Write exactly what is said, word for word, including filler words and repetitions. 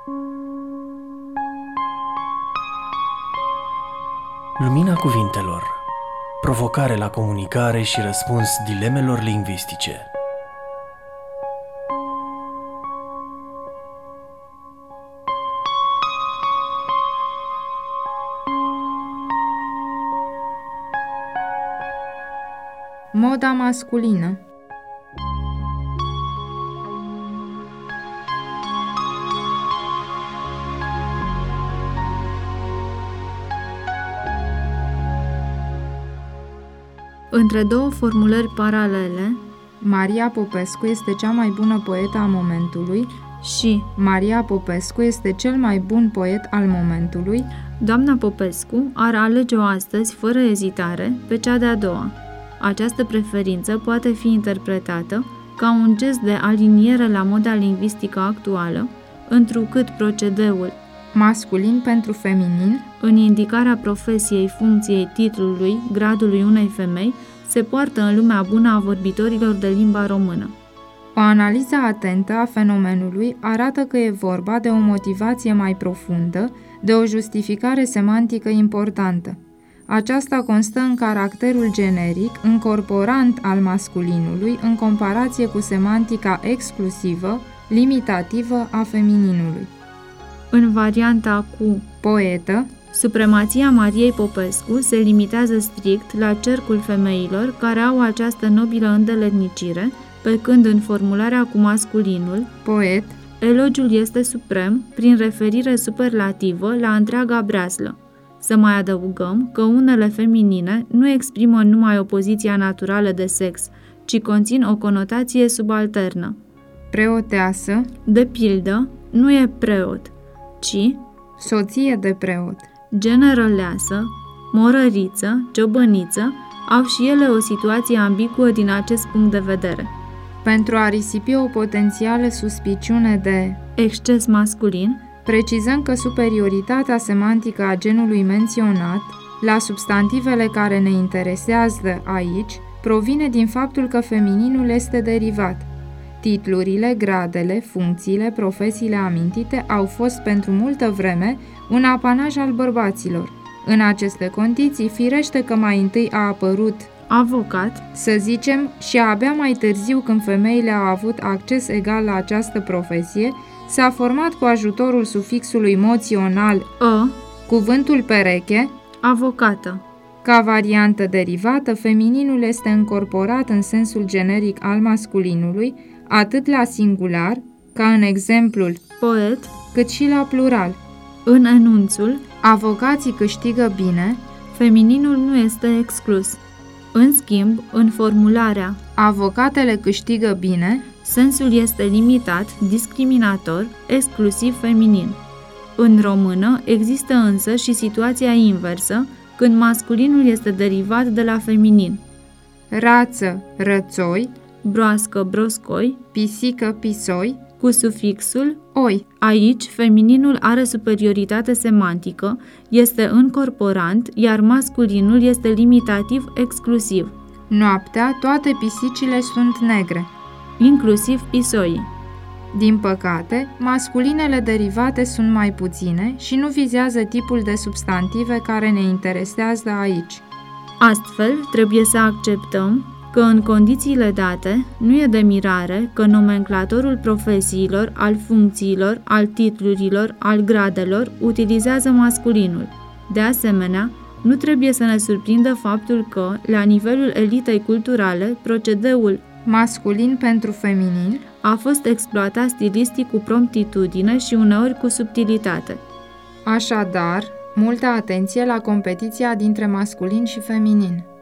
Lumina cuvintelor. Provocare la comunicare și răspuns dilemelor lingvistice. Moda masculină. Între două formulări paralele, Maria Popescu este cea mai bună poetă a momentului și Maria Popescu este cel mai bun poet al momentului, doamna Popescu ar alege-o astăzi, fără ezitare, pe cea de-a doua. Această preferință poate fi interpretată ca un gest de aliniere la moda lingvistică actuală, întrucât procedeul masculin pentru feminin, în indicarea profesiei, funcției, titlului, gradului unei femei, se poartă în lumea bună a vorbitorilor de limba română. O analiză atentă a fenomenului arată că e vorba de o motivație mai profundă, de o justificare semantică importantă. Aceasta constă în caracterul generic, încorporant al masculinului în comparație cu semantica exclusivă, limitativă a femininului. În varianta cu poetă, supremația Mariei Popescu se limitează strict la cercul femeilor care au această nobilă îndeletnicire, pe când în formularea cu masculinul, poet, elogiul este suprem prin referire superlativă la întreaga breaslă. Să mai adăugăm că unele feminine nu exprimă numai opoziția naturală de sex, ci conțin o conotație subalternă. Preoteasă, de pildă, nu e preot, ci soție de preot. Generăleasă, morăriță, ciobăniță au și ele o situație ambiguă din acest punct de vedere. Pentru a risipi o potențială suspiciune de exces masculin, precizăm că superioritatea semantică a genului menționat, la substantivele care ne interesează aici, provine din faptul că femininul este derivat. Titlurile, gradele, funcțiile, profesiile amintite au fost pentru multă vreme un apanaj al bărbaților. În aceste condiții, firește că mai întâi a apărut avocat, să zicem, și abia mai târziu, când femeile au avut acces egal la această profesie, s-a format cu ajutorul sufixului moțional ă, cuvântul pereche, avocată. Ca variantă derivată, femininul este încorporat în sensul generic al masculinului, atât la singular, ca în exemplul poet, cât și la plural. În enunțul avocații câștigă bine, femininul nu este exclus. În schimb, în formularea avocatele câștigă bine, sensul este limitat, discriminator, exclusiv feminin. În română există însă și situația inversă, când masculinul este derivat de la feminin. Rață, rățoi, broască, broscoi, pisică, pisoi, cu sufixul oi. Aici, femininul are superioritate semantică, este încorporant, iar masculinul este limitativ exclusiv. Noaptea, toate pisicile sunt negre, inclusiv pisoii. Din păcate, masculinele derivate sunt mai puține și nu vizează tipul de substantive care ne interesează aici. Astfel, trebuie să acceptăm că în condițiile date nu e de mirare că nomenclatorul profesiilor, al funcțiilor, al titlurilor, al gradelor utilizează masculinul. De asemenea, nu trebuie să ne surprindă faptul că, la nivelul elitei culturale, procedeul masculin pentru feminin a fost exploatat stilistic cu promptitudine și uneori cu subtilitate. Așadar, multă atenție la competiția dintre masculin și feminin.